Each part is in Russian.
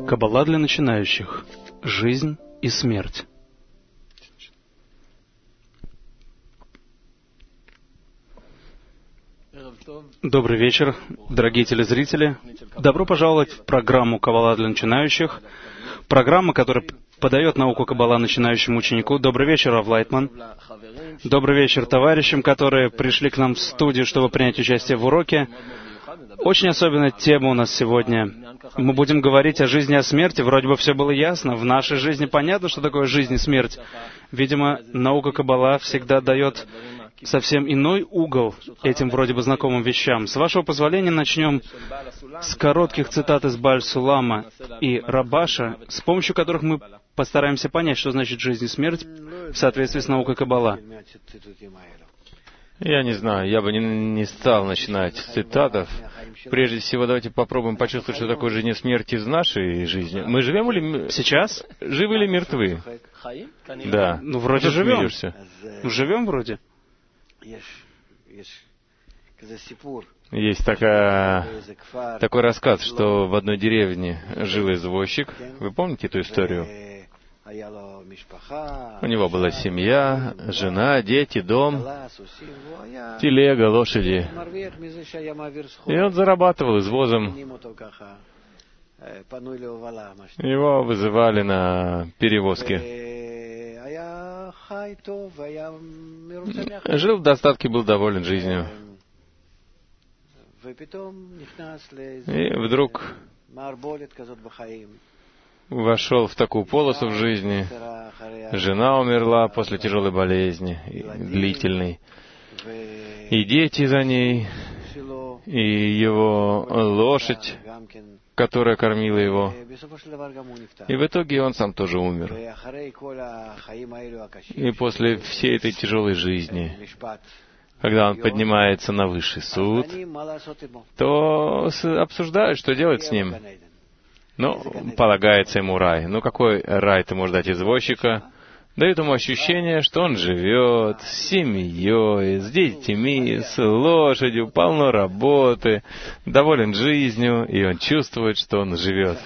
Каббала для начинающих. Жизнь и смерть. Добрый вечер, дорогие телезрители. Добро пожаловать в программу «Каббала для начинающих». Программа, которая подает науку Каббала начинающему ученику. Добрый вечер, Рав Лайтман. Добрый вечер товарищам, которые пришли к нам в студию, чтобы принять участие в уроке. Очень особенная тема у нас сегодня. Мы будем говорить о жизни и о смерти. Вроде бы все было ясно. В нашей жизни понятно, что такое жизнь и смерть. Видимо, наука Каббала всегда дает совсем иной угол этим вроде бы знакомым вещам. С вашего позволения начнем с коротких цитат из Бааль-Сулама и Рабаша, с помощью которых мы постараемся понять, что значит жизнь и смерть в соответствии с наукой Каббала. Я не знаю, я бы не стал начинать с цитатов. Прежде всего, давайте попробуем почувствовать, что такое жизнь и смерть из нашей жизни. Мы живем или... Сейчас? Живы или мертвы? Да. Ну, вроде живем. Живем вроде. Есть такой рассказ, что в одной деревне жил извозчик. Вы помните эту историю? У него была семья, жена, дети, дом, телега, лошади. И он зарабатывал извозом. Его вызывали на перевозки. Жил в достатке, был доволен жизнью. И вдруг вошел в такую полосу в жизни. Жена умерла после тяжелой болезни, длительной. И дети за ней, и его лошадь, которая кормила его. И в итоге он сам тоже умер. И после всей этой тяжелой жизни, когда он поднимается на высший суд, то обсуждают, что делать с ним. Ну, полагается ему рай. Ну, какой рай ты можешь дать извозчика? Дает ему ощущение, что он живет с семьей, с детьми, с лошадью, полно работы, доволен жизнью, и он чувствует, что он живет.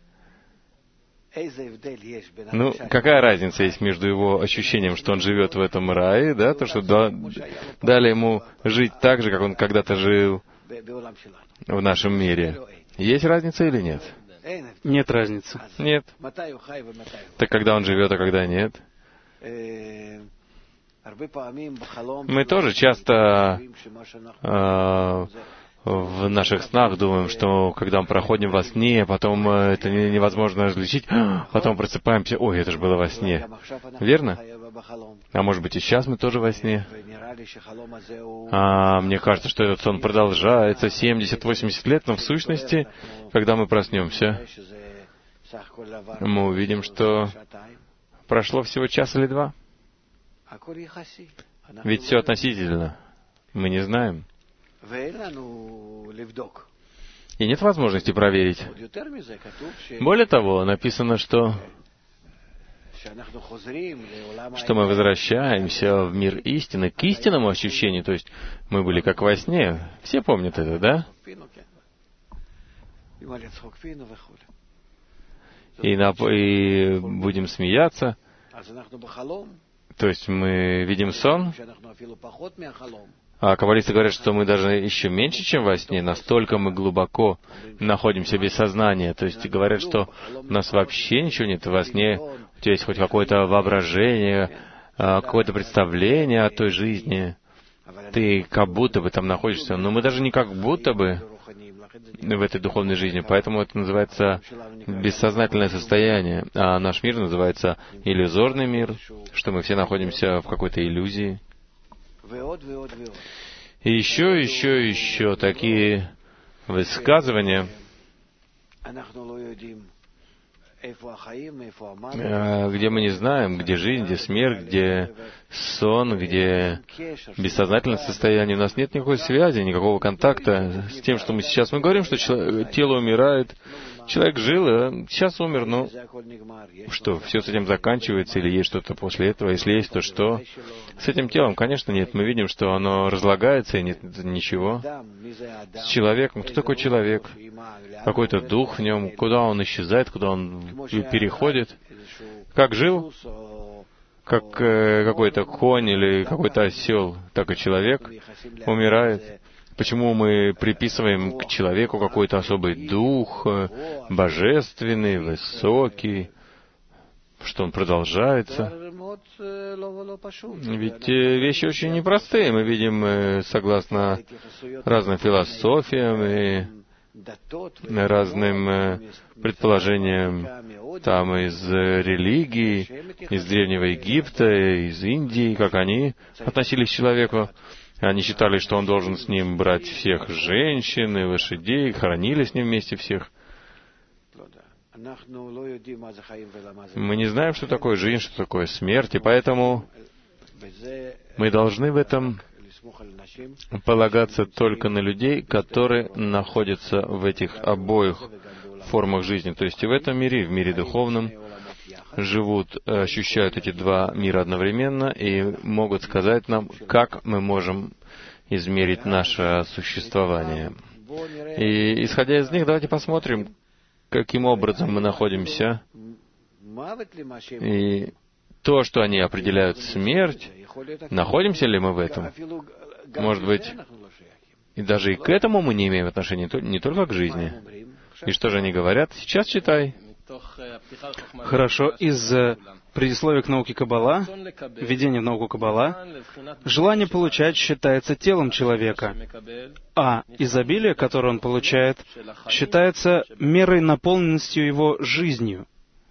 Ну, какая разница есть между его ощущением, что он живет в этом рае, да, то, что дали ему жить так же, как он когда-то жил в нашем мире? Есть разница или нет? Нет разницы. Нет. Так когда он живет, а когда нет? Мы тоже часто в наших снах думаем, что когда мы проходим во сне, потом это невозможно различить, потом просыпаемся, ой, это же было во сне. Верно? А может быть и сейчас мы тоже во сне? Мне кажется, что этот сон продолжается 70-80 лет, но в сущности, когда мы проснемся, мы увидим, что прошло всего час или два. Ведь все относительно. Мы не знаем. И нет возможности проверить. Более того, написано, что мы возвращаемся в мир истины, к истинному ощущению, то есть мы были как во сне. Все помнят это, да? И будем смеяться. То есть мы видим сон. А каббалисты говорят, что мы даже еще меньше, чем во сне, настолько мы глубоко находимся без сознания. То есть говорят, что у нас вообще ничего нет во сне. У тебя есть хоть какое-то воображение, какое-то представление о той жизни. Ты как будто бы там находишься, но мы даже не как будто бы в этой духовной жизни. Поэтому это называется бессознательное состояние. А наш мир называется иллюзорный мир, что мы все находимся в какой-то иллюзии. И еще такие высказывания, где мы не знаем, где жизнь, где смерть, где сон, где бессознательное состояние. У нас нет никакой связи, никакого контакта с тем, что мы сейчас. Мы говорим, что тело умирает, человек жил, а сейчас умер, ну что, все с этим заканчивается или есть что-то после этого? Если есть, то что? С этим телом, конечно, нет. Мы видим, что оно разлагается, и нет ничего. С человеком. Кто такой человек? какой-то дух в нем, куда он исчезает, куда он переходит. Как жил, как какой-то конь или какой-то осел, так и человек умирает. Почему мы приписываем к человеку какой-то особый дух, божественный, высокий, что он продолжается? Ведь вещи очень непростые. Мы видим, согласно разным философиям и разным предположениям там из религии, из Древнего Египта, из Индии, как они относились к человеку. Они считали, что он должен с ним брать всех женщин и лошадей, хоронили с ним вместе всех. Мы не знаем, что такое жизнь, что такое смерть, и поэтому мы должны в этом полагаться только на людей, которые находятся в этих обоих формах жизни. То есть и в этом мире, и в мире духовном живут, ощущают эти два мира одновременно и могут сказать нам, как мы можем измерить наше существование. И исходя из них, давайте посмотрим, каким образом мы находимся. И то, что они определяют смерть, находимся ли мы в этом? Может быть, и даже и к этому мы не имеем отношения, не только к жизни. И что же они говорят? Сейчас читай. Хорошо. Из предисловия к науке Каббала, введение в науку Каббала, желание получать считается телом человека, а изобилие, которое он получает, считается мерой наполненностью его жизнью.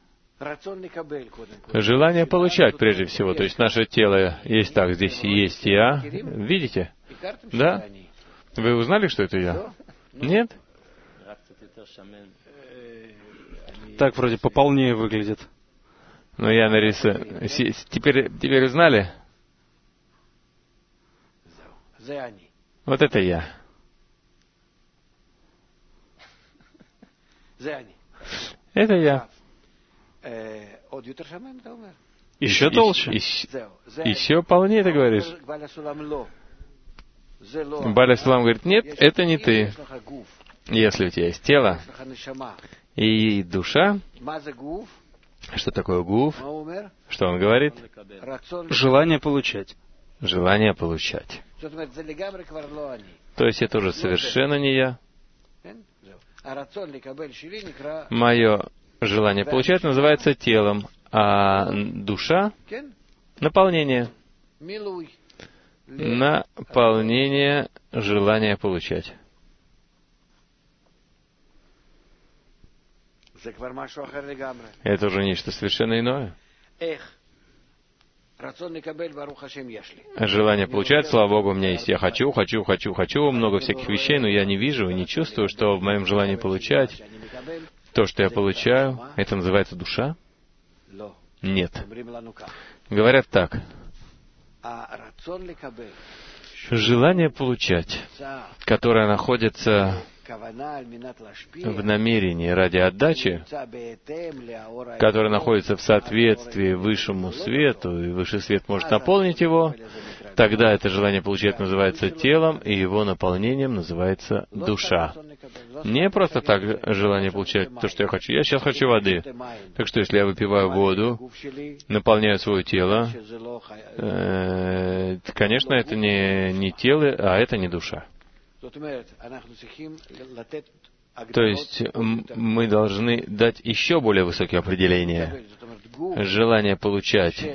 Желание получать, прежде всего. То есть наше тело есть так, здесь есть я. Видите? Да? Вы узнали, что это я? Нет? Так вроде пополнее выглядит. Ну, я нарисую. Теперь узнали? Вот это я. Это я. Еще толще? Еще полнее, ты говоришь? Баля Сулам говорит, нет, это не ты. Если у тебя есть тело и душа, что такое гуф? Что он говорит? Желание получать. Желание получать. То есть это уже совершенно не я. Мое желание получать называется телом, а душа — наполнение. Наполнение желания получать. Это уже нечто совершенно иное. Желание получать, слава Богу, у меня есть. Я хочу, много всяких вещей, но я не вижу и не чувствую, что в моем желании получать то, что я получаю, это называется душа? Нет. Говорят так. Желание получать, которое находится в намерении ради отдачи, которое находится в соответствии высшему свету, и высший свет может наполнить его, тогда это желание получать называется телом, и его наполнением называется душа. Не просто так желание получать то, что я хочу. Я сейчас хочу воды. Так что, если я выпиваю воду, наполняю свое тело, конечно, это не тело, а это не душа. То есть мы должны дать еще более высокие определения. Желание получать,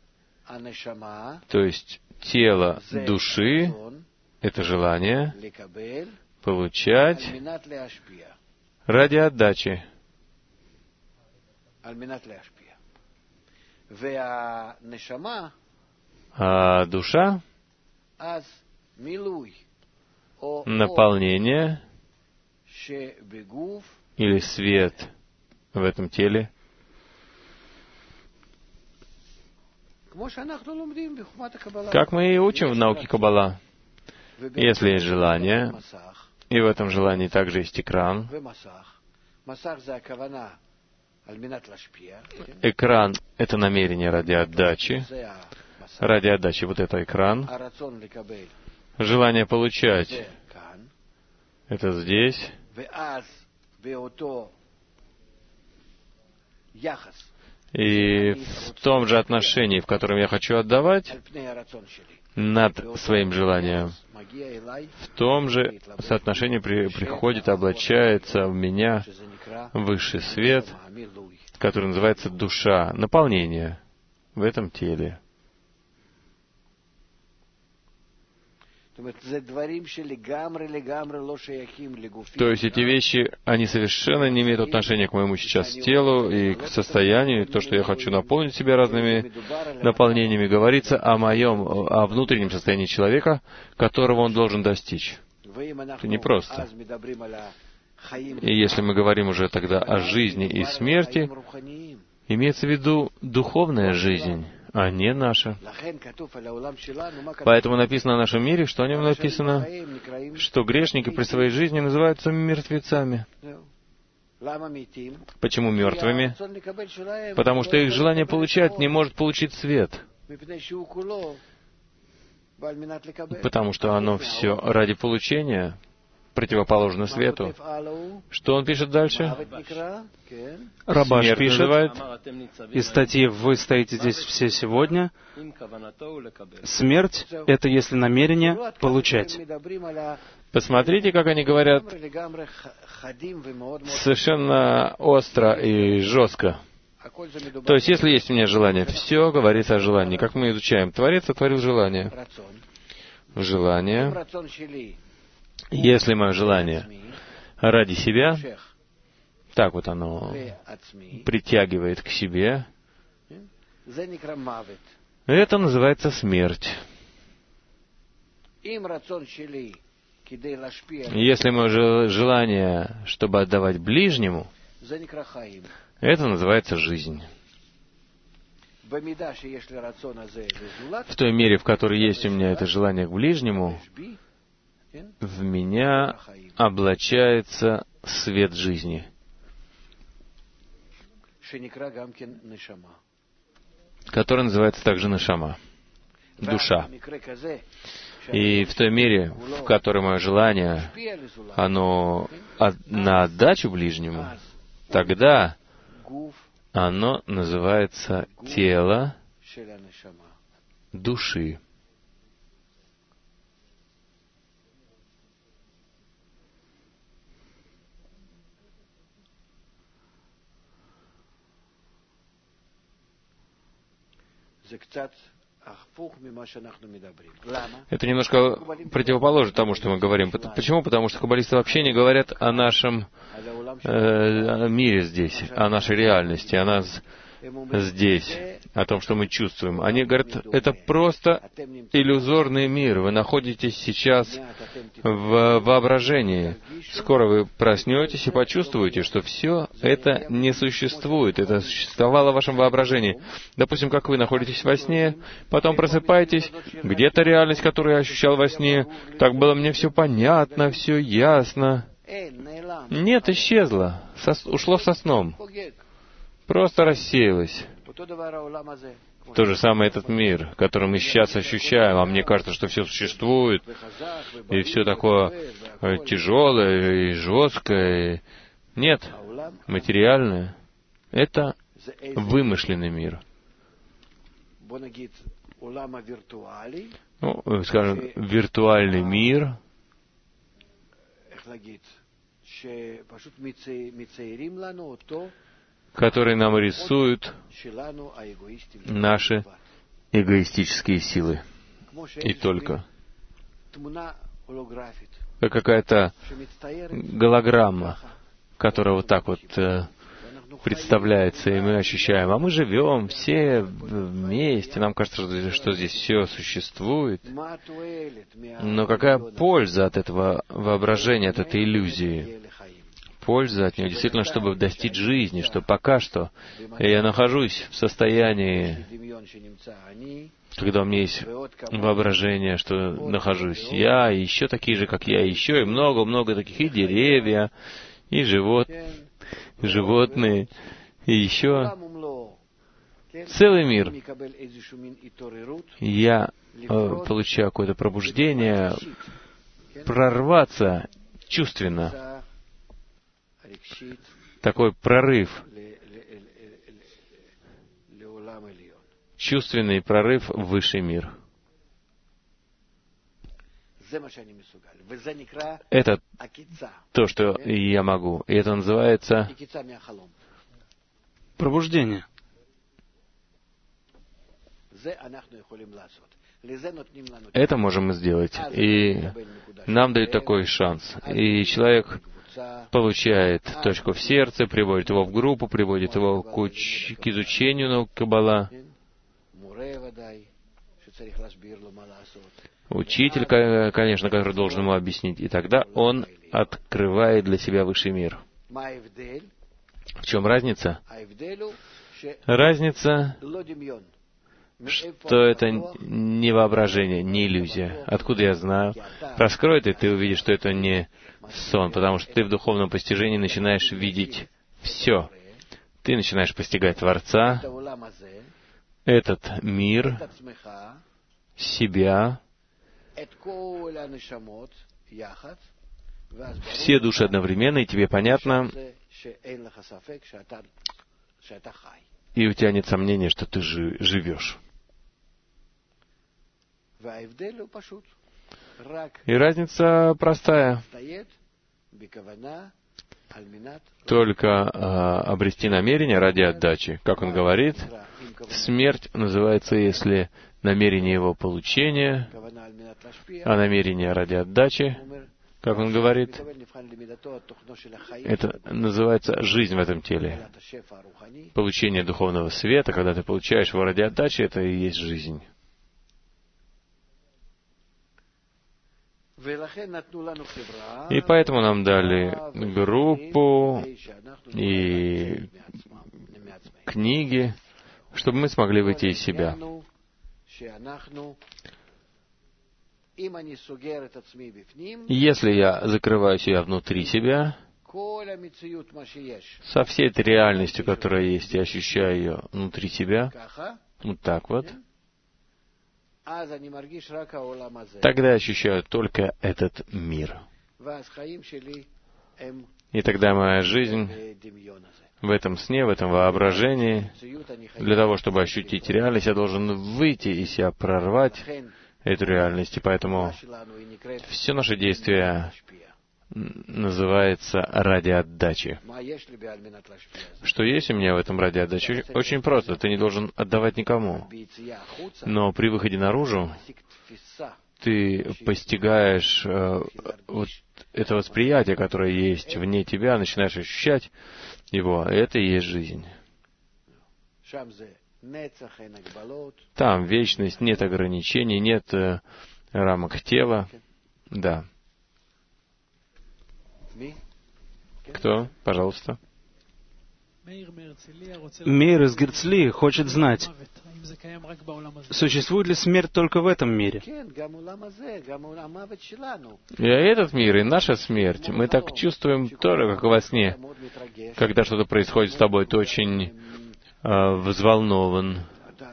то есть тело души, это желание получать ради отдачи. А душа — наполнение или свет в этом теле, как мы и учим в науке Каббала. Если есть желание, и в этом желании также есть экран. Экран — это намерение ради отдачи. Ради отдачи вот это экран. Желание получать — это здесь. И в том же отношении, в котором я хочу отдавать над своим желанием, в том же соотношении приходит, облачается в меня высший свет, который называется душа, наполнение в этом теле. То есть эти вещи, они совершенно не имеют отношения к моему сейчас телу и к состоянию, то, что я хочу наполнить себя разными наполнениями. Говорится о внутреннем состоянии человека, которого он должен достичь. Это непросто. И если мы говорим уже тогда о жизни и смерти, имеется в виду духовная жизнь, а не наша. Поэтому написано о нашем мире, что о нем написано, что грешники при своей жизни называются мертвецами. Почему мертвыми? Потому что их желание получать не может получить свет. Потому что оно все ради получения, противоположно свету. Что он пишет дальше? Рабаш пишет из статьи «Вы стоите здесь все сегодня». Смерть — это если намерение получать. Посмотрите, как они говорят совершенно остро и жестко. То есть, если есть у меня желание, все говорится о желании. Как мы изучаем, Творец сотворил желание. Желание. Если мое желание ради себя, так вот оно притягивает к себе, это называется смерть. Если мое желание, чтобы отдавать ближнему, это называется жизнь. В той мере, в которой есть у меня это желание к ближнему, в меня облачается свет жизни, который называется также нешама, душа. И в той мере, в которой мое желание, оно на отдачу ближнему, тогда оно называется тело души. Это немножко противоположно тому, что мы говорим. Почему? Потому что каббалисты вообще не говорят о нашем мире здесь, о нашей реальности, о нас здесь, о том, что мы чувствуем. Они говорят, это просто иллюзорный мир. Вы находитесь сейчас в воображении. Скоро вы проснетесь и почувствуете, что все это не существует. Это существовало в вашем воображении. Допустим, как вы находитесь во сне, потом просыпаетесь, где-то реальность, которую я ощущал во сне, так было мне все понятно, все ясно. Нет, исчезло, ушло со сном. Просто рассеялось. То же самое этот мир, который мы сейчас ощущаем, а мне кажется, что все существует, и все такое тяжелое и жесткое. Нет, материальное — это вымышленный мир. Ну, скажем, виртуальный мир, который нам рисуют наши эгоистические силы. И только. Как какая-то голограмма, которая вот так вот представляется, и мы ощущаем. А мы живем все вместе, нам кажется, что здесь все существует. Но какая польза от этого воображения, от этой иллюзии? Польза от нее действительно, чтобы достичь жизни, что пока что я нахожусь в состоянии, когда у меня есть воображение, что нахожусь я, и еще такие же, как я, еще и много-много таких, и деревья, и животные, и еще целый мир. Я получаю какое-то пробуждение, прорваться чувственно такой прорыв, чувственный прорыв в высший мир. Это то, что я могу. И это называется пробуждение. Это можем мы сделать. И нам дают такой шанс. И человек получает точку в сердце, приводит его в группу, приводит его к изучению наук Каббала. Учитель, конечно, который должен ему объяснить. И тогда он открывает для себя высший мир. В чем разница? Разница, что это не воображение, не иллюзия. Откуда я знаю? Раскроет, и ты увидишь, что это не сон, потому что ты в духовном постижении начинаешь видеть все. Ты начинаешь постигать Творца, этот мир, себя, все души одновременно, и тебе понятно, и у тебя нет сомнения, что ты живешь. И разница простая. Только обрести намерение ради отдачи. Как он говорит, смерть называется, если намерение его получения, а намерение ради отдачи, как он говорит, это называется жизнь в этом теле. Получение духовного света, когда ты получаешь его ради отдачи, это и есть жизнь. И поэтому нам дали группу и книги, чтобы мы смогли выйти из себя. Если я закрываю себя внутри себя, со всей этой реальностью, которая есть, я ощущаю ее внутри себя, вот так вот, тогда я ощущаю только этот мир. И тогда моя жизнь в этом сне, в этом воображении, для того, чтобы ощутить реальность, я должен выйти из себя, прорвать эту реальность. И поэтому все наши действия называется ради отдачи. Что есть у меня в этом ради отдачи? Очень просто. Ты не должен отдавать никому. Но при выходе наружу ты постигаешь вот это восприятие, которое есть вне тебя, начинаешь ощущать его. Это и есть жизнь. Там вечность, нет ограничений, нет рамок тела. Да. Кто? Пожалуйста. Мейр из Герцли хочет знать, существует ли смерть только в этом мире? И этот мир, и наша смерть, мы так чувствуем тоже, как во сне. Когда что-то происходит с тобой, ты очень взволнован.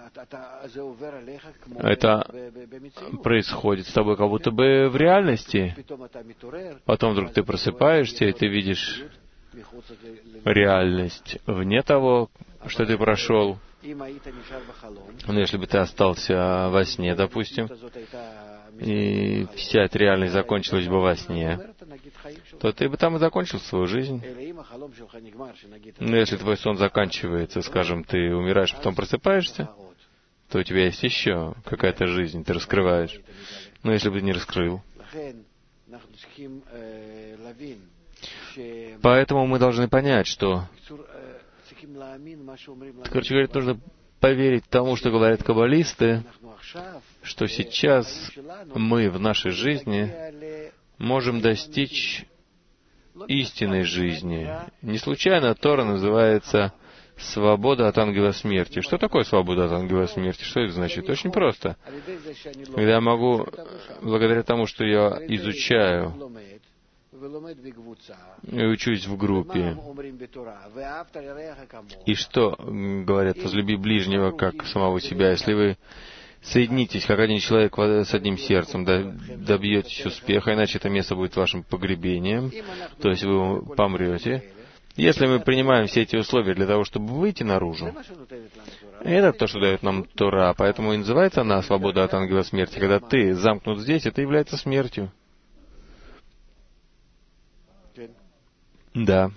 Это происходит с тобой как будто бы в реальности. Потом вдруг ты просыпаешься, и ты видишь реальность вне того, что ты прошел. Но если бы ты остался во сне, допустим, и вся эта реальность закончилась бы во сне, то ты бы там и закончил свою жизнь. Но если твой сон заканчивается, скажем, ты умираешь, потом просыпаешься, то у тебя есть еще какая-то жизнь, ты раскрываешь. Но если бы ты не раскрыл. Поэтому мы должны понять, что, короче говоря, нужно поверить тому, что говорят каббалисты, что сейчас мы в нашей жизни можем достичь истинной жизни. Не случайно Тора называется «свобода от ангела смерти». Что такое свобода от ангела смерти? Что это значит? Очень просто. Когда я могу, благодаря тому, что я изучаю и учусь в группе, и что говорят, возлюби ближнего, как самого себя. Если вы соединитесь, как один человек с одним сердцем, добьетесь успеха, иначе это место будет вашим погребением, то есть вы помрете. Если мы принимаем все эти условия для того, чтобы выйти наружу, это то, что дает нам Тора, поэтому и называется она свобода от ангела смерти. Когда ты замкнут здесь, это является смертью. Да.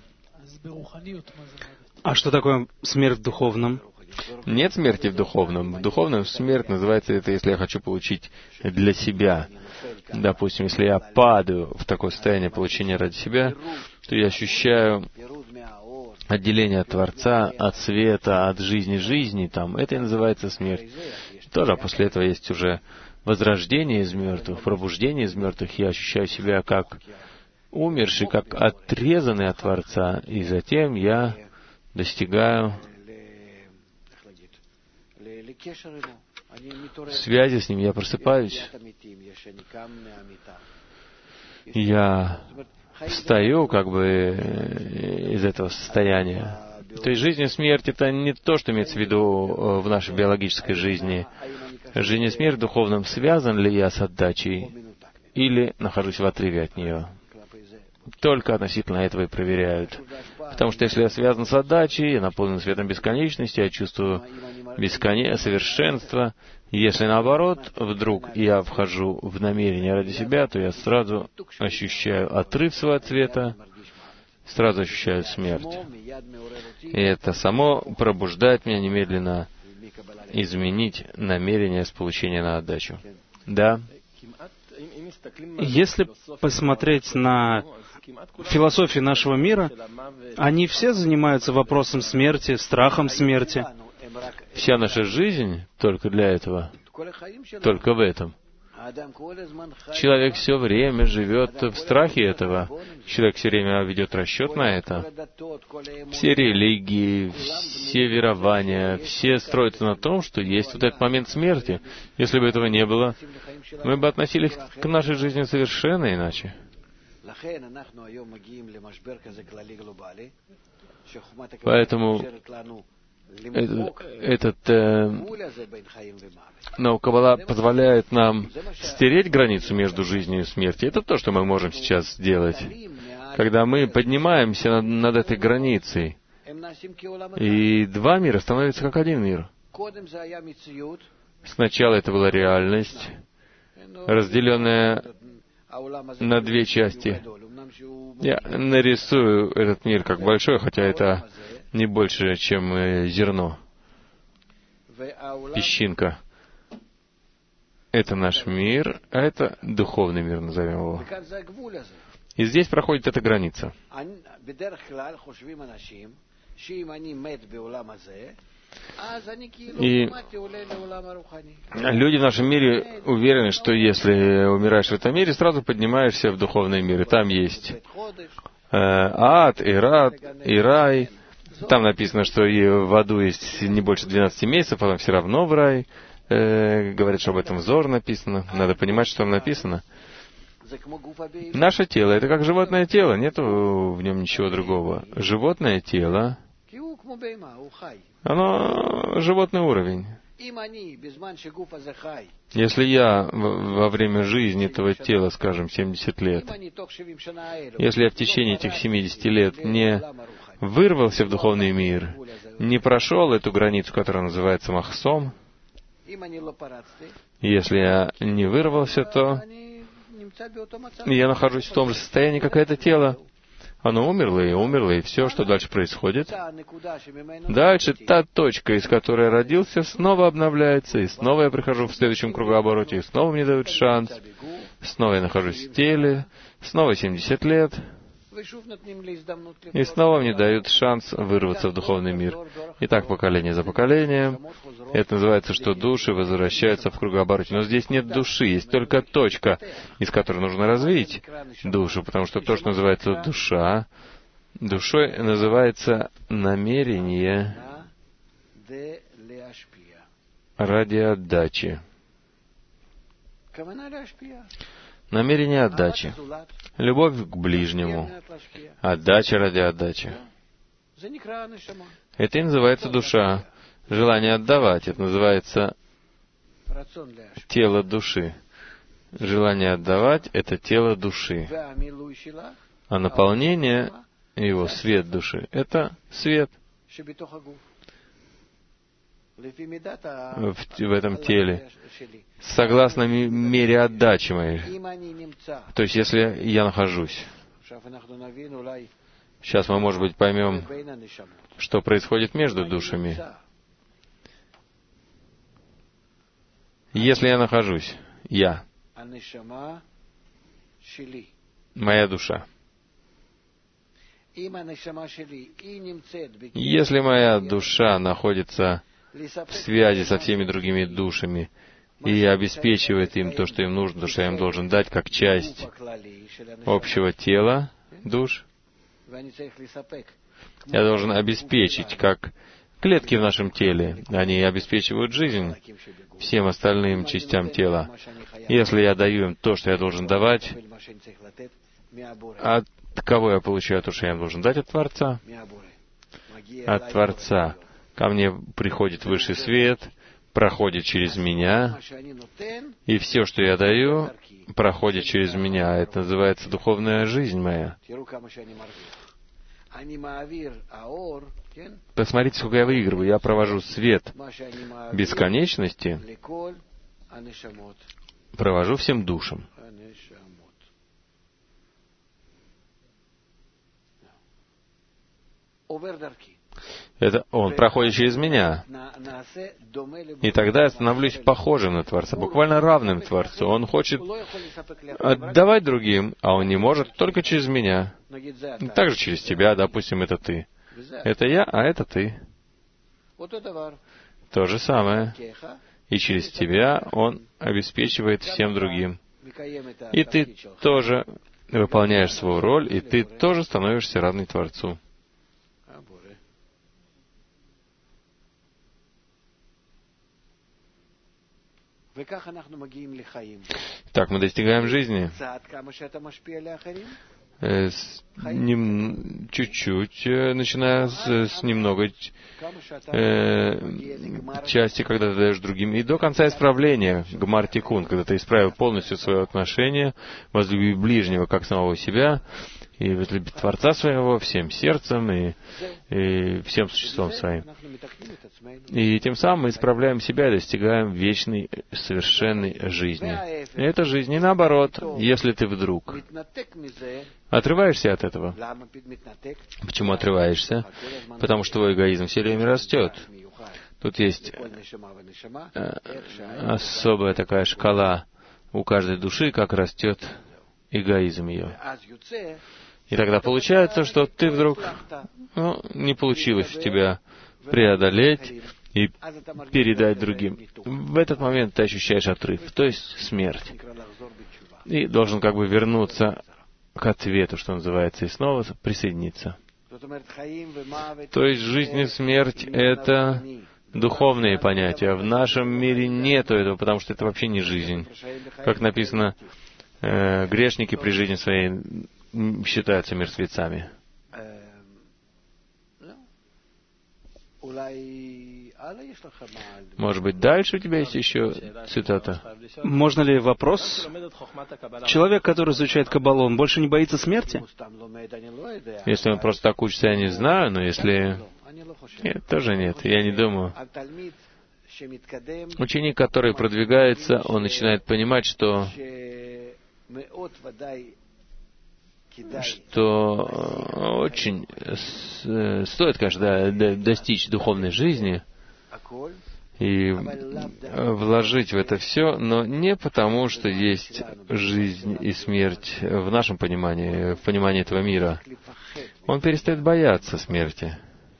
А что такое смерть в духовном? Нет смерти в духовном. В духовном смерть называется это, если я хочу получить для себя. Допустим, если я падаю в такое состояние получения ради себя, то я ощущаю отделение от Творца, от света, от жизни там. Это и называется смерть. Тоже, а после этого есть уже возрождение из мертвых, пробуждение из мертвых. Я ощущаю себя как умерший, как отрезанный от Творца. И затем я достигаю связи с Ним, я просыпаюсь. Я встаю как бы из этого состояния. То есть жизнь и смерть — это не то, что имеется в виду в нашей биологической жизни. Жизнь и смерть в духовном — связан ли я с отдачей или нахожусь в отрыве от нее. Только относительно этого и проверяют. Потому что если я связан с отдачей, я наполнен светом бесконечности, я чувствую совершенство. Если наоборот, вдруг я вхожу в намерение ради себя, то я сразу ощущаю отрыв своего от света, сразу ощущаю смерть. И это само пробуждает меня немедленно изменить намерение с получения на отдачу. Да. Если посмотреть на философию нашего мира, они все занимаются вопросом смерти, страхом смерти. Вся наша жизнь только для этого, только в этом. Человек все время живет в страхе этого. Человек все время ведет расчет на это. Все религии, все верования, все строятся на том, что есть вот этот момент смерти. Если бы этого не было, мы бы относились к нашей жизни совершенно иначе. Поэтому но Каббала позволяет нам стереть границу между жизнью и смертью. Это то, что мы можем сейчас сделать. Когда мы поднимаемся над этой границей, и два мира становятся как один мир. Сначала это была реальность, разделенная на две части. Я нарисую этот мир как большой, хотя это не больше, чем зерно, песчинка. Это наш мир, а это духовный мир, назовем его. И здесь проходит эта граница. И люди в нашем мире уверены, что если умираешь в этом мире, сразу поднимаешься в духовный мир. И там есть ад, и рай. Там написано, что и в аду есть не больше 12 месяцев, потом все равно в рай. Говорят, что об этом взор написано. Надо понимать, что там написано. Наше тело — это как животное тело, нету в нем ничего другого. Животное тело, оно животный уровень. Если я во время жизни этого тела, скажем, 70 лет, если я в течение этих 70 лет не вырвался в духовный мир, не прошел эту границу, которая называется махсом, если я не вырвался, то я нахожусь в том же состоянии, как это тело. Оно умерло, и все, что дальше происходит. Дальше та точка, из которой я родился, снова обновляется, и снова я прихожу в следующем кругообороте, и снова мне дают шанс, снова я нахожусь в теле, снова 70 лет, и снова мне дают шанс вырваться в духовный мир. И так поколение за поколением. Это называется, что души возвращаются в кругообороте. Но здесь нет души, есть только точка, из которой нужно развить душу, потому что то, что называется душа, душой называется намерение ради отдачи. Намерение отдачи. Любовь к ближнему. Отдача ради отдачи. Это и называется душа. Желание отдавать. Это называется тело души. Желание отдавать — это тело души. А наполнение — его свет души. Это свет в этом теле, согласно мере отдачи моей. То есть, если я нахожусь. Сейчас мы, может быть, поймем, что происходит между душами. Если я нахожусь, я, моя душа. Если моя душа находится в связи со всеми другими душами и обеспечивает им то, что им нужно, то, что я им должен дать, как часть общего тела душ, я должен обеспечить, как клетки в нашем теле. Они обеспечивают жизнь всем остальным частям тела. Если я даю им то, что я должен давать, от кого я получаю то, что я им должен дать? От Творца. От Творца. Ко мне приходит высший свет, проходит через меня, и все, что я даю, проходит через меня. Это называется духовная жизнь моя. Посмотрите, сколько я выигрываю. Я провожу свет бесконечности, провожу всем душам. Это он проходит через меня. И тогда я становлюсь похожим на Творца, буквально равным Творцу. Он хочет отдавать другим, а он не может только через меня. Также через тебя, допустим, это ты. Это я, а это ты. То же самое. И через тебя он обеспечивает всем другим. И ты тоже выполняешь свою роль, и ты тоже становишься равным Творцу. Так мы достигаем жизни. Чуть-чуть, начиная с немного части, когда ты даешь другим, и до конца исправления, гмар тикун, когда ты исправил полностью свое отношение, возлюби ближнего как самого себя, и возлюби Творца своего всем сердцем и всем существом своим. И тем самым мы исправляем себя и достигаем вечной, совершенной жизни. И эта жизнь не наоборот, если ты вдруг отрываешься от этого. Почему отрываешься? Потому что твой эгоизм все время растет. Тут есть особая такая шкала у каждой души, как растет эгоизм ее. И тогда получается, что ты вдруг, не получилось у тебя преодолеть и передать другим. В этот момент ты ощущаешь отрыв, то есть смерть. И должен как бы вернуться к ответу, что называется, и снова присоединиться. То есть жизнь и смерть — это духовные понятия. В нашем мире нету этого, потому что это вообще не жизнь. Как написано, грешники при жизни своей считаются мертвецами. Может быть, дальше у тебя есть еще цитата? Можно ли вопрос? Человек, который изучает Каббалу, он больше не боится смерти? Если он просто так учится, я не знаю, но если... Нет, тоже нет, я не думаю. Ученик, который продвигается, он начинает понимать, что очень стоит, конечно, достичь духовной жизни и вложить в это все, но не потому, что есть жизнь и смерть в нашем понимании, в понимании этого мира. Он перестает бояться смерти.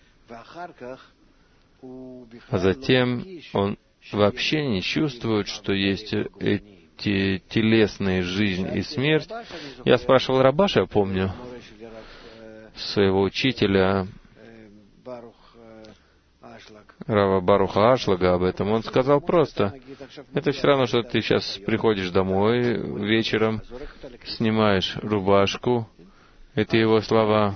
А затем он вообще не чувствует, что есть телесная жизнь и смерть. Я спрашивал Рабаша, я помню, своего учителя, Рава Баруха Ашлага, об этом. Он сказал просто: это все равно, что ты сейчас приходишь домой вечером, снимаешь рубашку, это его слова,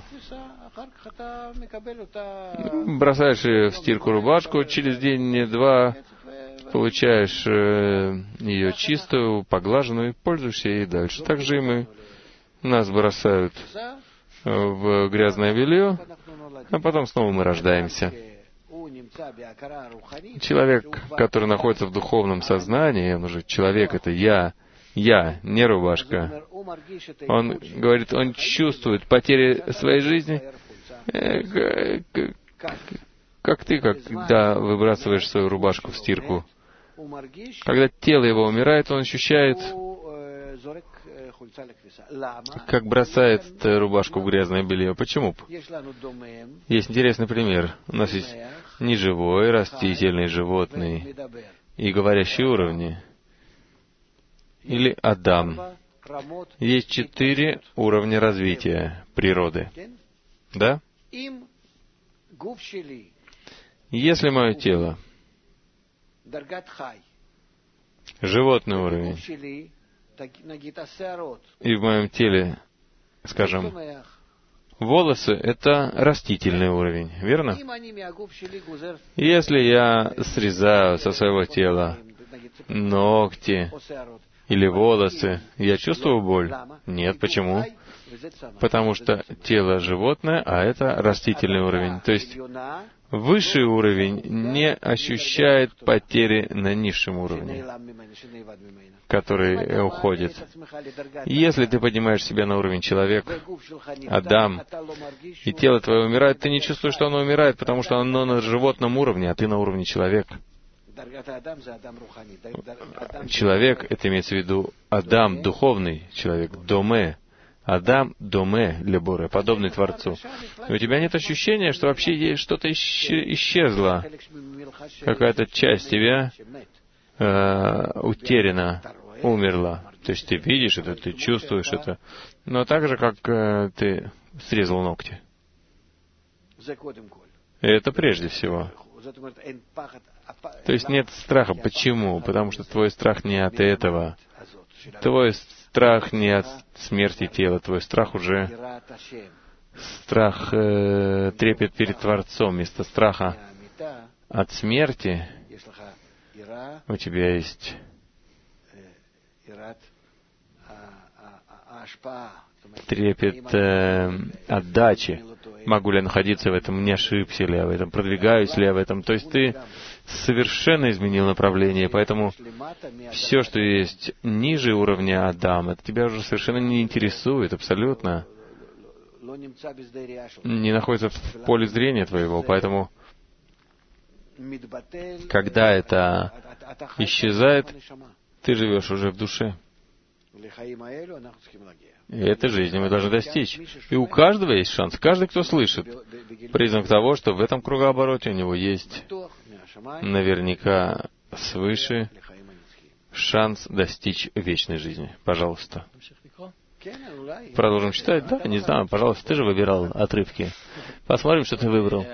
бросаешь в стирку рубашку, через день-два получаешь ее чистую, поглаженную, и пользуешься ей дальше. Так же и мы. Нас бросают в грязное белье, а потом снова мы рождаемся. Человек, который находится в духовном сознании, он уже человек, это я, не рубашка. Он говорит, он чувствует потери своей жизни, как ты, когда выбрасываешь свою рубашку в стирку. Когда тело его умирает, он ощущает, как бросает рубашку в грязное белье. Почему? Есть интересный пример. У нас есть неживой, растительный, животный и говорящие уровни. Или Адам. Есть 4 уровня развития природы. Да? Если мое тело, животный уровень, и в моем теле, скажем, волосы — это растительный уровень, верно? Если я срезаю со своего тела ногти или волосы, я чувствую боль? Нет, почему? Потому что тело животное, а это растительный уровень. То есть высший уровень не ощущает потери на низшем уровне, который уходит. Если ты поднимаешь себя на уровень человека, Адам, и тело твое умирает, ты не чувствуешь, что оно умирает, потому что оно на животном уровне, а ты на уровне человека. Человек, это имеется в виду Адам, духовный человек, доме. Адам, доме, леборе, подобный Творцу. И у тебя нет ощущения, что вообще что-то исчезло, какая-то часть тебя утеряна, умерла. То есть ты видишь это, ты чувствуешь это, но так же, как ты срезал ногти. И это прежде всего. То есть нет страха. Почему? Потому что твой страх не от этого. Твой страх не от смерти тела. Твой страх уже страх трепет перед Творцом. Вместо страха от смерти у тебя есть трепет отдачи. Могу ли я находиться в этом, не ошибся ли я в этом, продвигаюсь ли я в этом. То есть ты совершенно изменил направление, поэтому все, что есть ниже уровня Адама, это тебя уже совершенно не интересует, абсолютно. Не находится в поле зрения твоего, поэтому когда это исчезает, ты живешь уже в душе. И этой жизни мы должны достичь. И у каждого есть шанс. Каждый, кто слышит, признак того, что в этом кругообороте у него есть наверняка свыше шанс достичь вечной жизни. Пожалуйста. Продолжим читать? Да, не знаю, пожалуйста, ты же выбирал отрывки. Посмотрим, что ты выбрал.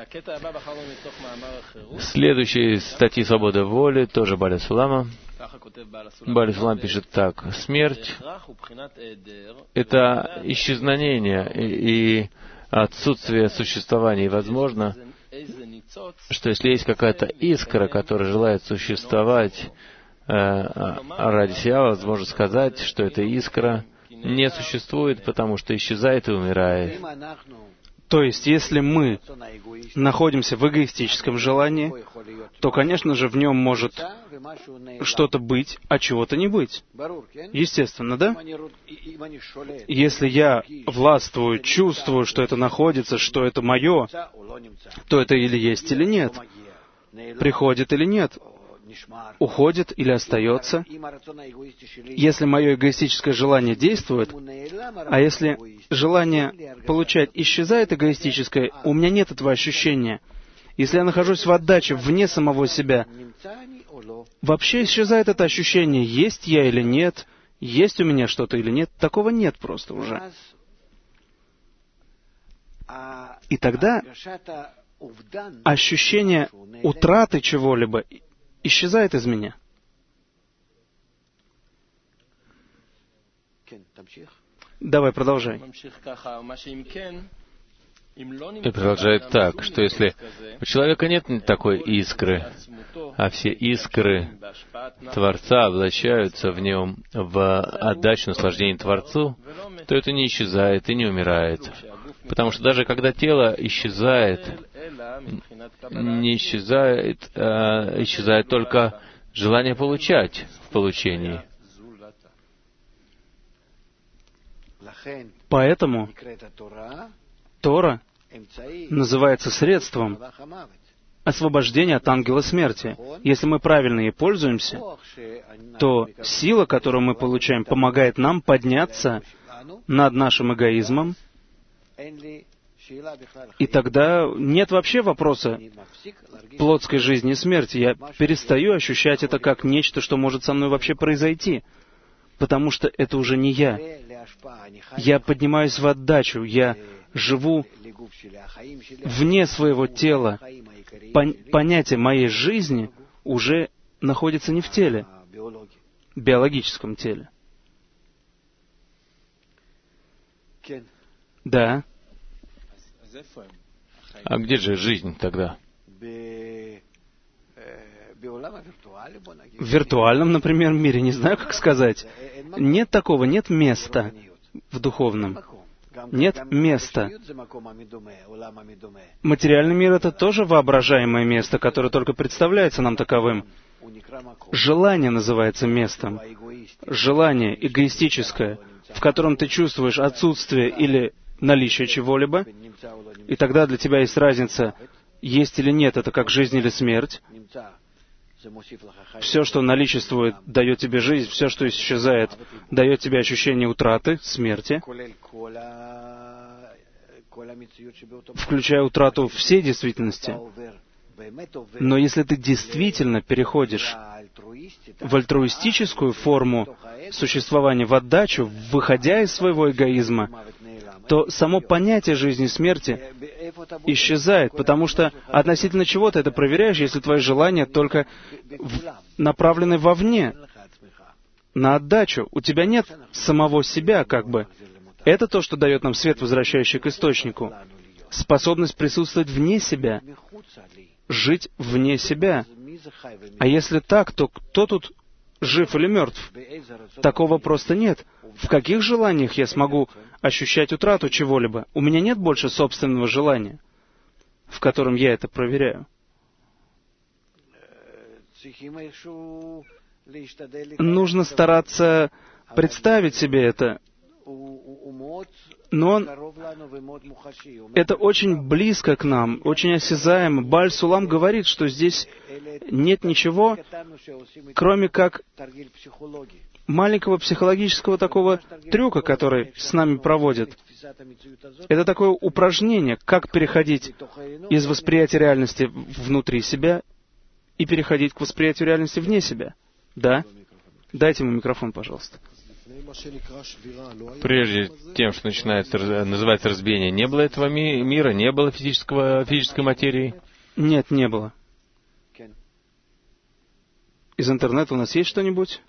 Следующие статьи «Свобода воли», тоже Баля Сулама. Баля Сулам пишет так. Смерть — это исчезновение и отсутствие существования. И возможно, что если есть какая-то искра, которая желает существовать ради себя, возможно сказать, что эта искра не существует, потому что исчезает и умирает. То есть, если мы находимся в эгоистическом желании, то, конечно же, в нем может что-то быть, а чего-то не быть. Естественно, да? Если я властвую, чувствую, что это находится, что это мое, то это или есть, или нет. Приходит или нет. Уходит или остается. Если мое эгоистическое желание действует, а если желание получать исчезает эгоистическое, у меня нет этого ощущения. Если я нахожусь в отдаче вне самого себя, вообще исчезает это ощущение, есть я или нет, есть у меня что-то или нет. Такого нет просто уже. И тогда ощущение утраты чего-либо исчезает из меня. Давай, продолжай. И продолжает так, что если у человека нет такой искры, а все искры Творца облачаются в нем в отдачу наслаждения Творцу, то это не исчезает и не умирает. Потому что даже когда тело исчезает, не исчезает, исчезает только желание получать в получении. Поэтому Тора называется средством освобождения от ангела смерти. Если мы правильно ей пользуемся, то сила, которую мы получаем, помогает нам подняться над нашим эгоизмом, и тогда нет вообще вопроса плотской жизни и смерти. Я перестаю ощущать это как нечто, что может со мной вообще произойти, потому что это уже не я. Я поднимаюсь в отдачу, я живу вне своего тела. Понятие моей жизни уже находится не в теле, в биологическом теле. Да. А где же жизнь тогда? В виртуальном, например, мире, не знаю, как сказать. Нет такого, нет места в духовном. Нет места. Материальный мир — это тоже воображаемое место, которое только представляется нам таковым. Желание называется местом. Желание эгоистическое, в котором ты чувствуешь отсутствие или наличие чего-либо, и тогда для тебя есть разница, есть или нет, это как жизнь или смерть. Все, что наличествует, дает тебе жизнь, все, что исчезает, дает тебе ощущение утраты, смерти, включая утрату всей действительности. Но если ты действительно переходишь в альтруистическую форму существования, в отдачу, выходя из своего эгоизма, то само понятие жизни и смерти исчезает, потому что относительно чего ты это проверяешь, если твои желания только направлены вовне, на отдачу. У тебя нет самого себя, как бы. Это то, что дает нам свет, возвращающий к источнику. Способность присутствовать вне себя, жить вне себя. А если так, то кто тут жив или мертв? Такого просто нет. В каких желаниях я смогу ощущать утрату чего-либо? У меня нет больше собственного желания, в котором я это проверяю. Нужно стараться представить себе это, но это очень близко к нам, очень осязаемо. Бааль Сулам говорит, что здесь нет ничего, кроме как маленького психологического такого трюка, который с нами проводят. Это такое упражнение, как переходить из восприятия реальности внутри себя и переходить к восприятию реальности вне себя. Да? Дайте ему микрофон, пожалуйста. Прежде тем, что называется разбиение, не было этого мира, не было физической материи? Нет, не было. Из интернета у нас есть что-нибудь?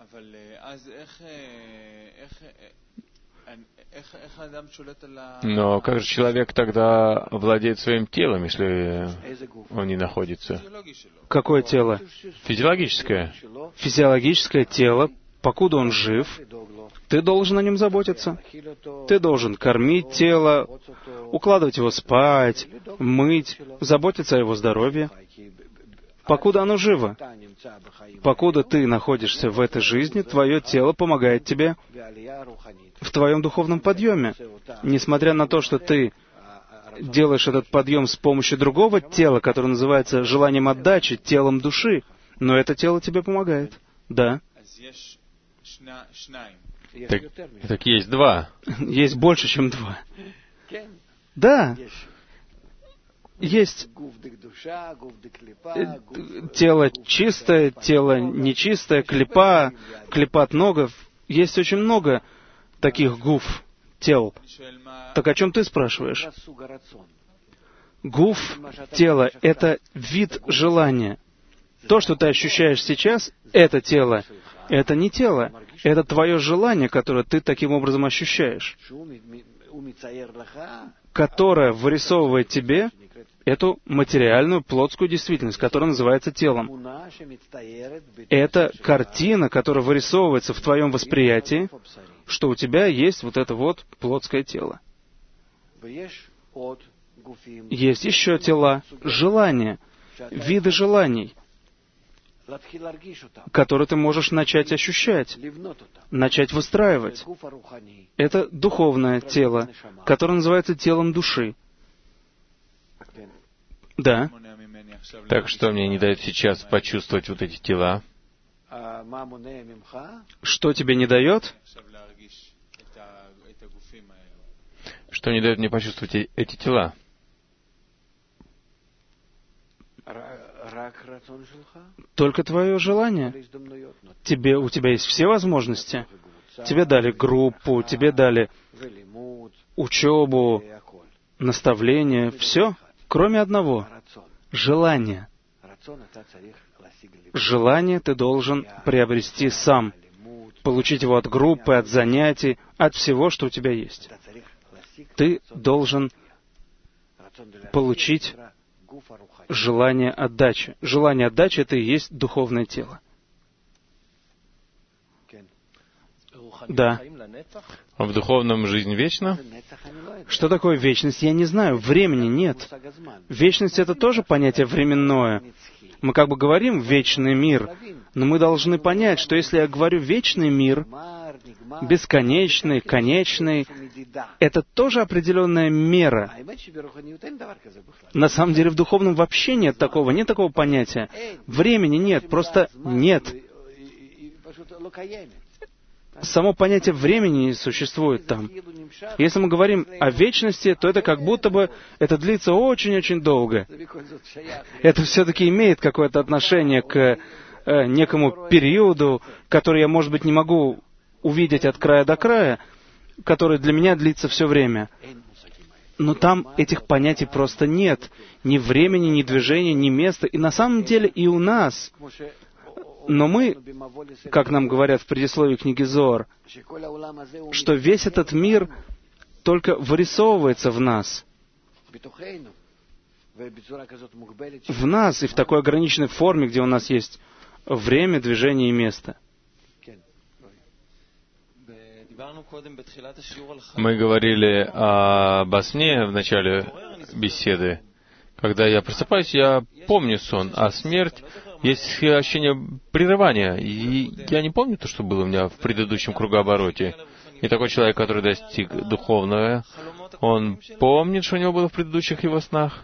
Но как же человек тогда владеет своим телом, если он не находится? Какое тело? Физиологическое. Физиологическое тело, покуда он жив, ты должен о нем заботиться. Ты должен кормить тело, укладывать его спать, мыть, заботиться о его здоровье. Покуда оно живо, покуда ты находишься в этой жизни, твое тело помогает тебе в твоем духовном подъеме. Несмотря на то, что ты делаешь этот подъем с помощью другого тела, которое называется желанием отдачи, телом души, но это тело тебе помогает. Да. Так есть два. Есть больше, чем два. Да. Есть тело чистое, тело нечистое, клипат ногов. Есть очень много таких гуф, тел. Так о чем ты спрашиваешь? Гуф, тело, это вид желания. То, что ты ощущаешь сейчас, это тело. Это не тело. Это твое желание, которое ты таким образом ощущаешь, которое вырисовывает тебе эту материальную плотскую действительность, которая называется телом. Это картина, которая вырисовывается в твоем восприятии, что у тебя есть вот это вот плотское тело. Есть еще тела, желания, виды желаний, которые ты можешь начать ощущать, начать выстраивать. Это духовное тело, которое называется телом души. Да. Так что мне не дает сейчас почувствовать вот эти тела? Что тебе не дает? Что не дает мне почувствовать эти тела? Только твое желание. У тебя есть все возможности. Тебе дали группу, тебе дали учебу, наставление, все, кроме одного — желания. Желание ты должен приобрести сам, получить его от группы, от занятий, от всего, что у тебя есть. Ты должен получить желание отдачи. Желание отдачи — это и есть духовное тело. Да. А в духовном жизнь вечна? Что такое вечность, я не знаю. Времени нет. Вечность — это тоже понятие временное. Мы как бы говорим «вечный мир», но мы должны понять, что если я говорю «вечный мир», бесконечный, конечный, это тоже определенная мера. На самом деле в духовном вообще нет такого понятия. Времени нет, просто нет. Само понятие времени не существует там. Если мы говорим о вечности, то это как будто бы это длится очень-очень долго. Это все-таки имеет какое-то отношение к некому периоду, который я, может быть, не могу увидеть от края до края, который для меня длится все время. Но там этих понятий просто нет. Ни времени, ни движения, ни места. И на самом деле и у нас. Но мы, как нам говорят в предисловии книги Зоар, что весь этот мир только вырисовывается в нас. В нас и в такой ограниченной форме, где у нас есть время, движение и место. Мы говорили о сне в начале беседы. Когда я просыпаюсь, я помню сон, а смерть есть ощущение прерывания. И я не помню то, что было у меня в предыдущем кругообороте. И такой человек, который достиг духовного, он помнит, что у него было в предыдущих его снах?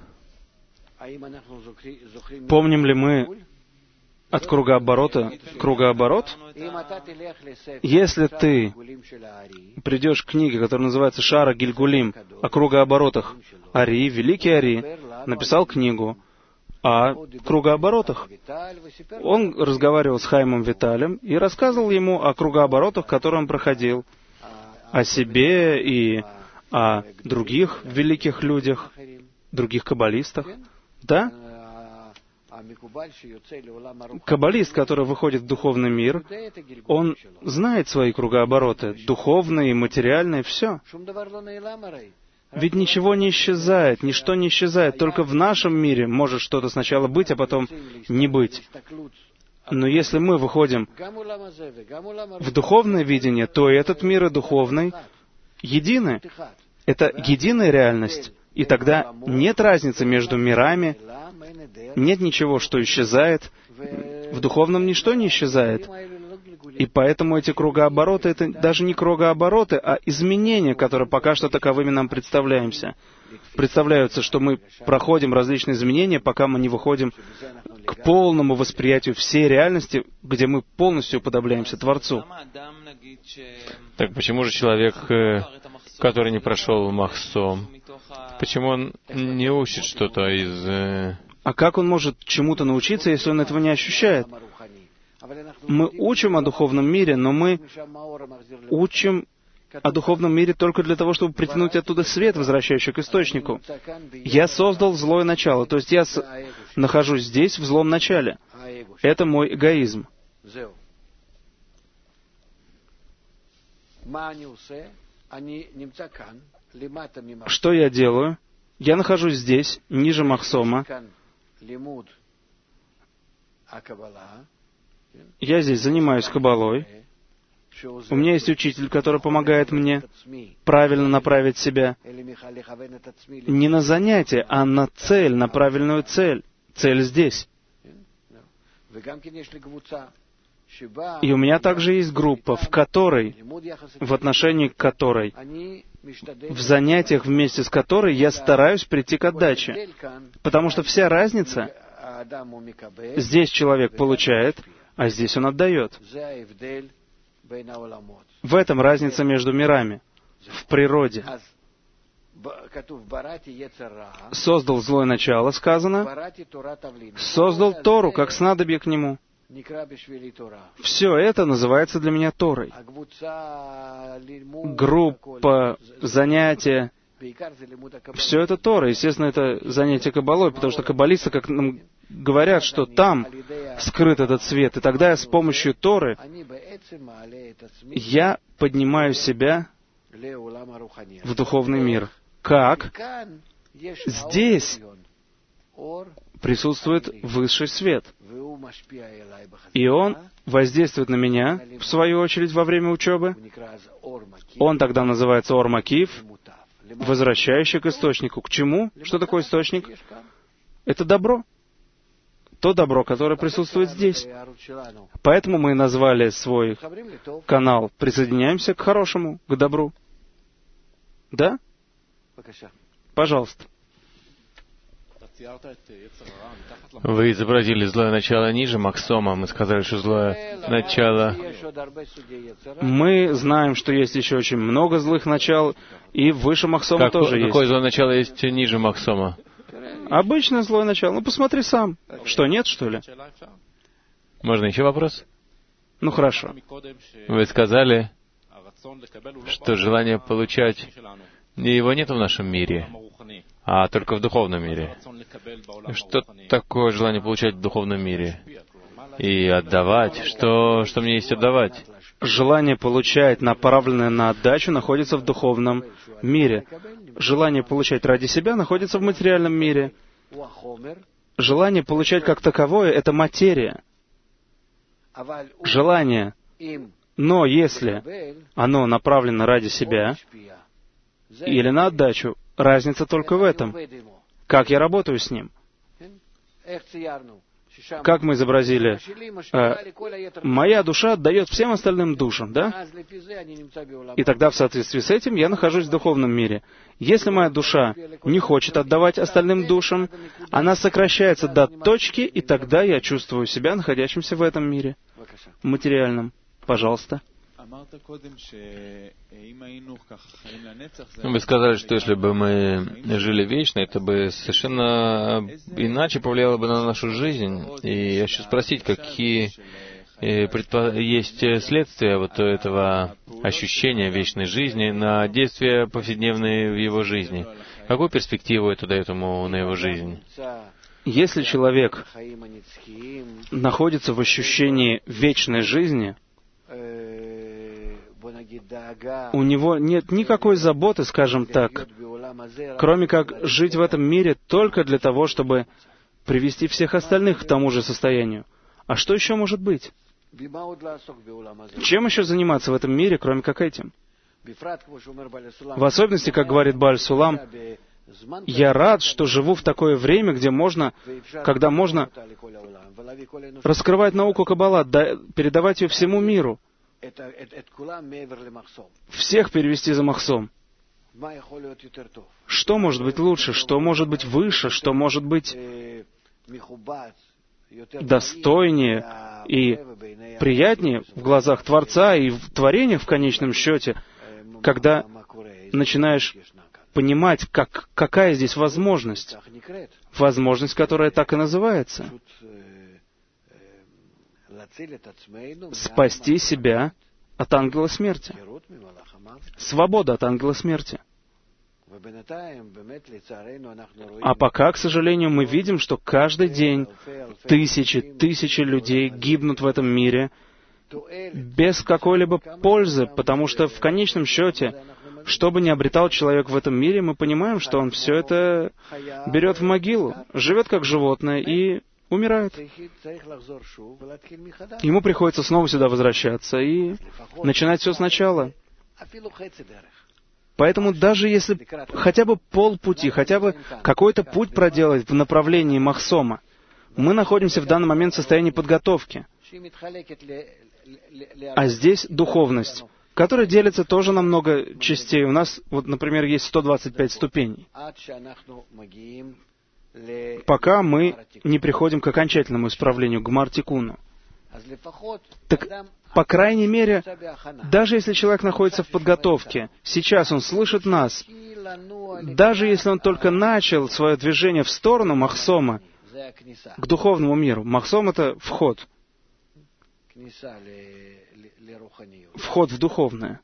Помним ли мы от кругооборота кругооборот? Если ты придешь к книге, которая называется «Шара Гильгулим», о кругооборотах, Ари, великий Ари, написал книгу о кругооборотах. Он разговаривал с Хаймом Виталем и рассказывал ему о кругооборотах, которые он проходил, о себе и о других великих людях, других каббалистах. Да? Каббалист, который выходит в духовный мир, он знает свои кругообороты, духовные, материальные, все. Ведь ничего не исчезает, ничто не исчезает. Только в нашем мире может что-то сначала быть, а потом не быть. Но если мы выходим в духовное видение, то и этот мир, и духовный едины. Это единая реальность. И тогда нет разницы между мирами, нет ничего, что исчезает. В духовном ничто не исчезает. И поэтому эти кругообороты — это даже не кругообороты, а изменения, которые пока что таковыми нам представляются, что мы проходим различные изменения, пока мы не выходим к полному восприятию всей реальности, где мы полностью уподобляемся Творцу. Так почему же человек, который не прошел Махсом, почему он не учит что-то из... А как он может чему-то научиться, если он этого не ощущает? Мы учим о духовном мире, но мы учим о духовном мире только для того, чтобы притянуть оттуда свет, возвращающий к источнику. Я создал злое начало, то есть я нахожусь здесь, в злом начале. Это мой эгоизм. Что я делаю? Я нахожусь здесь, ниже Махсома. Я здесь занимаюсь каббалой. У меня есть учитель, который помогает мне правильно направить себя не на занятие, а на цель, на правильную цель. Цель здесь. И у меня также есть группа, в отношении которой, в занятиях вместе с которой я стараюсь прийти к отдаче. Потому что вся разница, здесь человек получает, а здесь он отдает. В этом разница между мирами, в природе. Создал злое начало, сказано, создал Тору, как снадобье к нему. Все это называется для меня Торой. Группа, занятия, все это Тора. Естественно, это занятие каббалой, потому что каббалисты, как нам говорят, что там скрыт этот свет. И тогда я с помощью Торы, я поднимаю себя в духовный мир. Как? Здесь присутствует высший свет. И он воздействует на меня, в свою очередь, во время учебы. Он тогда называется Ор Макиф, возвращающий к источнику. К чему? Что такое источник? Это добро. То добро, которое присутствует здесь. Поэтому мы назвали свой канал «Присоединяемся к хорошему, к добру». Да? Пожалуйста. Вы изобразили злое начало ниже Махсома. Мы сказали, что злое начало... Мы знаем, что есть еще очень много злых начал, и выше Махсома тоже есть. Какое злое начало есть ниже Махсома? Обычное злое начало. Ну, посмотри сам. Что, нет, что ли? Можно еще вопрос? Ну, хорошо. Вы сказали, что желание получать, его нет в нашем мире, а только в духовном мире. Что такое желание получать в духовном мире? И отдавать? Что мне есть отдавать? Желание получать, направленное на отдачу, находится в духовном мире. Желание получать ради себя находится в материальном мире. Желание получать как таковое — это материя. Желание. Но если оно направлено ради себя или на отдачу, разница только в этом. Как я работаю с ним? Как мы изобразили, моя душа отдает всем остальным душам, да? И тогда в соответствии с этим я нахожусь в духовном мире. Если моя душа не хочет отдавать остальным душам, она сокращается до точки, и тогда я чувствую себя находящимся в этом мире, материальном. Пожалуйста. Вы сказали, что если бы мы жили вечно, это бы совершенно иначе повлияло бы на нашу жизнь. И я хочу спросить, какие есть следствия вот этого ощущения вечной жизни на действия повседневные в его жизни? Какую перспективу это дает ему на его жизнь? Если человек находится в ощущении вечной жизни, у него нет никакой заботы, скажем так, кроме как жить в этом мире только для того, чтобы привести всех остальных к тому же состоянию. А что еще может быть? Чем еще заниматься в этом мире, кроме как этим? В особенности, как говорит Бааль Сулам, я рад, что живу в такое время, когда можно раскрывать науку Каббала, передавать ее всему миру. Всех перевести за Махсом. Что может быть лучше, что может быть выше, что может быть достойнее и приятнее в глазах Творца и в творениях в конечном счете, когда начинаешь понимать, какая здесь возможность. Возможность, которая так и называется. Спасти себя от ангела смерти. Свобода от ангела смерти. А пока, к сожалению, мы видим, что каждый день тысячи людей гибнут в этом мире без какой-либо пользы, потому что в конечном счете, что бы ни обретал человек в этом мире, мы понимаем, что он все это берет в могилу, живет как животное и умирает. Ему приходится снова сюда возвращаться и начинать все сначала. Поэтому даже если хотя бы полпути, хотя бы какой-то путь проделать в направлении Махсома, мы находимся в данный момент в состоянии подготовки. А здесь духовность, которая делится тоже на много частей. У нас, вот, например, есть 125 ступеней. Пока мы не приходим к окончательному исправлению, к Гмар-тикуну. Так, по крайней мере, даже если человек находится в подготовке, сейчас он слышит нас, даже если он только начал свое движение в сторону Махсома, к духовному миру. Махсом — это вход. Вход в духовное.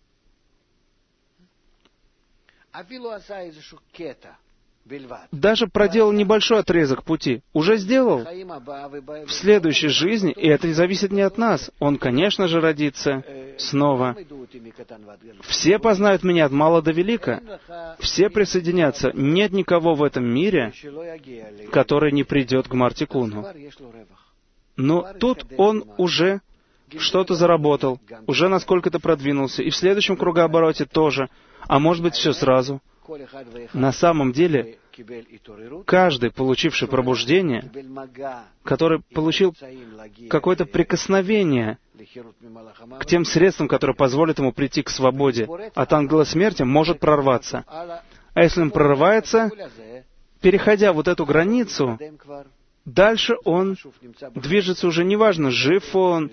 Даже проделал небольшой отрезок пути, уже сделал. В следующей жизни, и это зависит не от нас, он, конечно же, родится снова. Все познают меня от мала до велика. Все присоединятся. Нет никого в этом мире, который не придет к Гмар-тикуну. Но тут он уже что-то заработал, уже насколько-то продвинулся, и в следующем кругообороте тоже, а может быть, все сразу. На самом деле, каждый, получивший пробуждение, который получил какое-то прикосновение к тем средствам, которые позволят ему прийти к свободе от ангела смерти, может прорваться. А если он прорывается, переходя вот эту границу, дальше он движется уже неважно, жив он,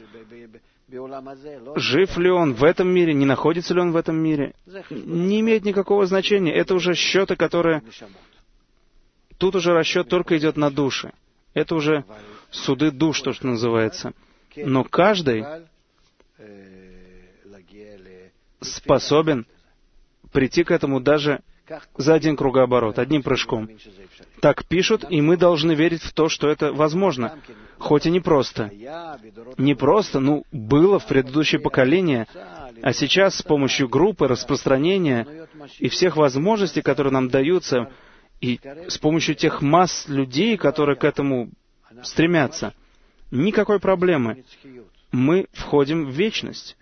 жив ли он в этом мире, не находится ли он в этом мире, не имеет никакого значения. Это уже счеты, которые... Тут уже расчет только идет на души. Это уже суды душ, то, что называется. Но каждый способен прийти к этому даже за один кругооборот, одним прыжком. Так пишут, и мы должны верить в то, что это возможно. Хоть и непросто. Непросто, было в предыдущие поколения, а сейчас с помощью группы, распространения и всех возможностей, которые нам даются, и с помощью тех масс людей, которые к этому стремятся, никакой проблемы. Мы входим в вечность.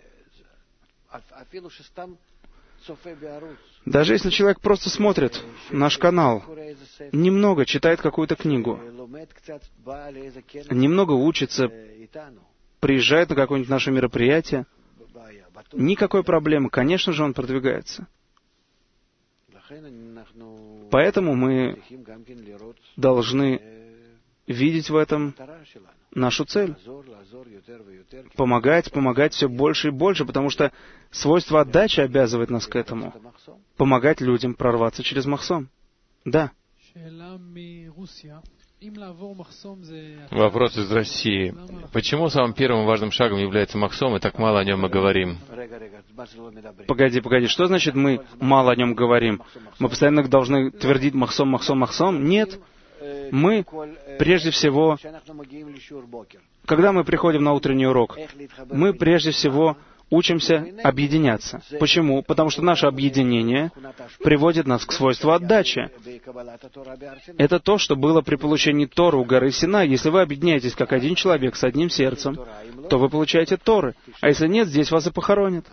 Даже если человек просто смотрит наш канал, немного читает какую-то книгу, немного учится, приезжает на какое-нибудь наше мероприятие, никакой проблемы. Конечно же, он продвигается. Поэтому мы должны видеть в этом нашу цель. Помогать все больше и больше, потому что свойство отдачи обязывает нас к этому. Помогать людям прорваться через Махсом. Да. Вопрос из России. Почему самым первым важным шагом является Махсом, и так мало о нем мы говорим? Погоди, что значит мы мало о нем говорим? Мы постоянно должны твердить Махсом, Махсом, Махсом? Нет. Мы, прежде всего, когда мы приходим на утренний урок, мы прежде всего учимся объединяться. Почему? Потому что наше объединение приводит нас к свойству отдачи. Это то, что было при получении Торы у горы Синай. Если вы объединяетесь как один человек с одним сердцем, то вы получаете Торы. А если нет, здесь вас и похоронят.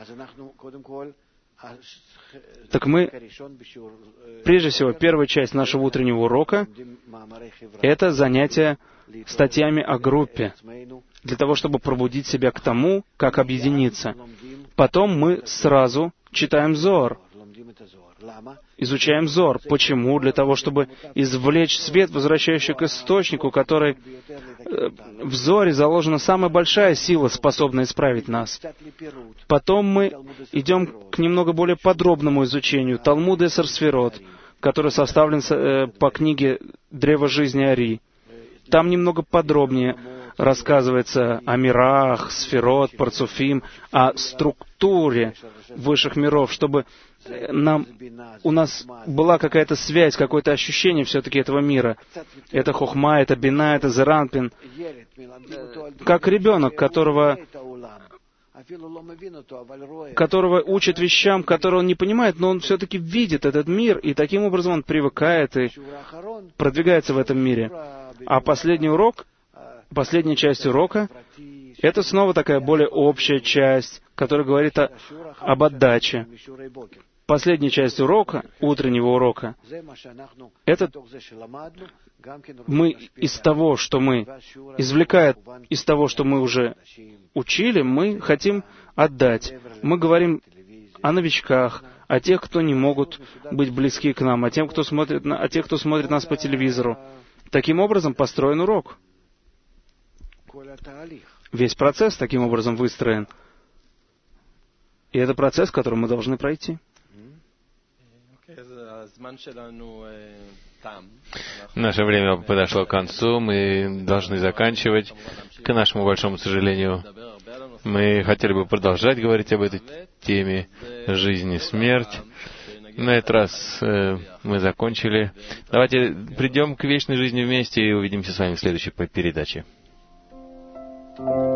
Так мы, прежде всего, первая часть нашего утреннего урока — это занятие статьями о группе, для того, чтобы пробудить себя к тому, как объединиться. Потом мы сразу читаем Зоар, изучаем Зоар. Почему? Для того, чтобы извлечь свет, возвращающий к источнику, который... В Зоаре заложена самая большая сила, способная исправить нас. Потом мы идем к немного более подробному изучению Талмуда Эсер Сферот, который составлен по книге «Древо жизни Ари». Там немного подробнее рассказывается о мирах, сферот, парцуфим, о структуре высших миров, чтобы у нас была какая-то связь, какое-то ощущение все-таки этого мира. Это хохма, это бина, это зеранпин. Как ребенок, которого учат вещам, которые он не понимает, но он все-таки видит этот мир, и таким образом он привыкает и продвигается в этом мире. А последний урок последняя часть урока — это снова такая более общая часть, которая говорит об отдаче. Последняя часть урока, утреннего урока, это мы из того, что мы, извлекая из того, что мы уже учили, мы хотим отдать. Мы говорим о новичках, о тех, кто не могут быть близки к нам, о тех, кто смотрит нас по телевизору. Таким образом построен урок. Весь процесс таким образом выстроен. И это процесс, который мы должны пройти. Наше время подошло к концу, мы должны заканчивать. К нашему большому сожалению, мы хотели бы продолжать говорить об этой теме жизнь и смерть. На этот раз мы закончили. Давайте придем к вечной жизни вместе и увидимся с вами в следующей передаче.